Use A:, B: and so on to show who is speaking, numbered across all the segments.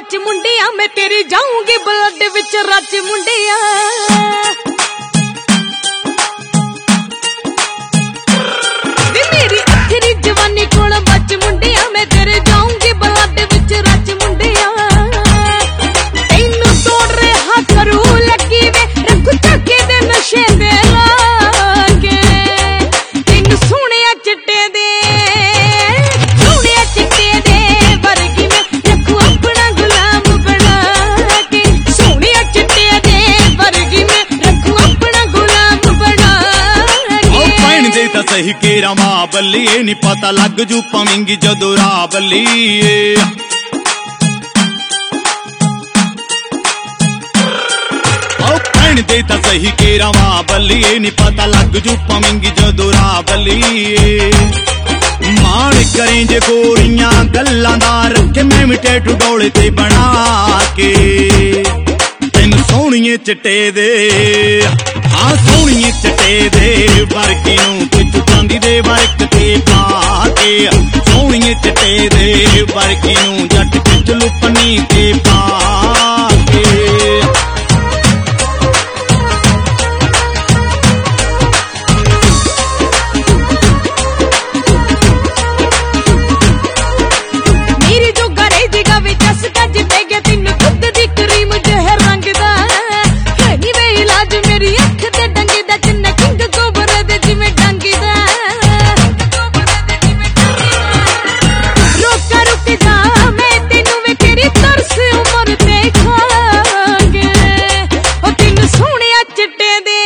A: बच मुंडिया मैं तेरी जाऊंगी ब्लड विच रच मुंडिया मेरी आखिरी जवानी कोल बच मुंडिया मैं तेरे जाऊंगी ब्लड विच रच मुंडिया तेनू तोड़ रहा करू लगी वे रखू चके दे नशे दे लागे तेनू सोहणिया चिट्टे दे
B: सही केरा मां बल्ली नी पता लग जू पवेंगी जदों राह बल्ली भैन दे तां सही केरा मां बल्ली नी पता लग जू पवेंगी जदों राह बल्ली मान करें जे गोरियां गल्लां दा रखे मैं मिटे टुडोले ते बना के तेन सोहणिए चिट्टे दे हाँ सोहणिए चिट्टे दे वर्गी नूं पिछ चांदी दे वर्क ते पा के सोहणिए चिट्टे दे वर्गी नूं जट पिछ लुपनी ते पा के
A: मेरी जो घरे दी गवे जस गज पे गया तेन दुध दी क्रीम जहर रंग दा है नी वे इलाज मेरी अख ते डंगी दा चिन्ने किंग कोबरा दे जिवें डंगी दा रोका रुक जा मैं तेनू वे तेरी तरस उमर ते खांगे ओ तेनू सोहणिया चिट्टे दे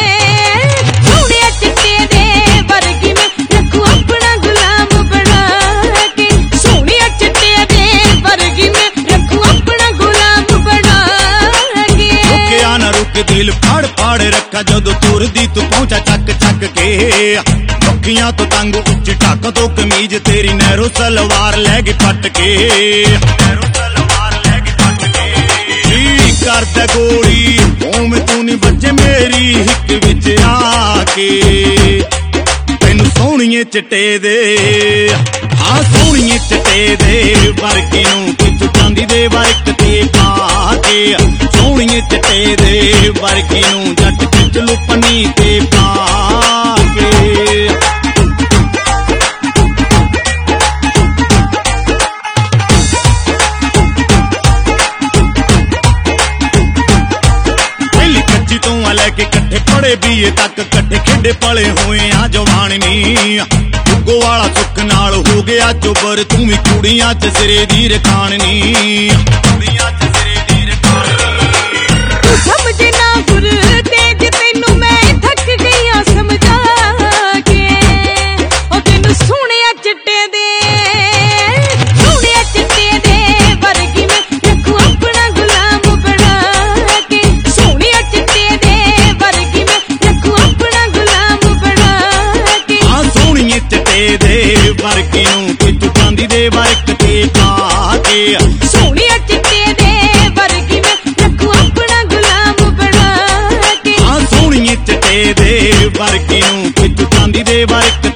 A: वर्गी में रखू अपना गुलाम बना के सोहणिया चिट्टे दे वर्गी में रखू अपना गुलाम बना के
B: रुकिया ना रुक दिल फाड़ फाड़ रखा जदों तुरदी तू पहुंचा चक चक के पक्खियां तो तंग उच्च ढक तो कमीज तेरी नैरो सलवार लै गई फट के करदा गोली ओवें तू नी बचे मेरी हिक विच आके तेनू सोहणिए चिट्टे दे हाँ सोहणिए चिट्टे दे वर्गी नूं पिछ चांदी दे वर्क ते पा के सोहणिए चिट्टे दे वर्गी नूं जट पिछ लुपनी ते पा के लैके कट्ठे पढ़े बीए तक कट्ठे खेडे पले हुए आ जवान नी उगो वाला सुख नाल हो गया चुबर तू भी कुड़ियां च सिरे दी रखानी
A: तू समझे ना गुर तेज तेनू मैं थक गई समझा के ओ तेनू सोहणिया चिट्टे दे वर्गी में रखू अपना गुलाम बना के सोहणिया चिट्टे दे वर्गी में रखू अपना गुलाम बना के
B: हाँ सोहणिए चिट्टे दे वर्गी नूं पिछ चांदी दे वर्क ते पा के
A: सोहणिया चिट्टे दे वर्गी में रखू अपना गुलाम बना के
B: हाँ सोहणिए चिट्टे दे वर्गी नूं पिछ चांदी दे वर्क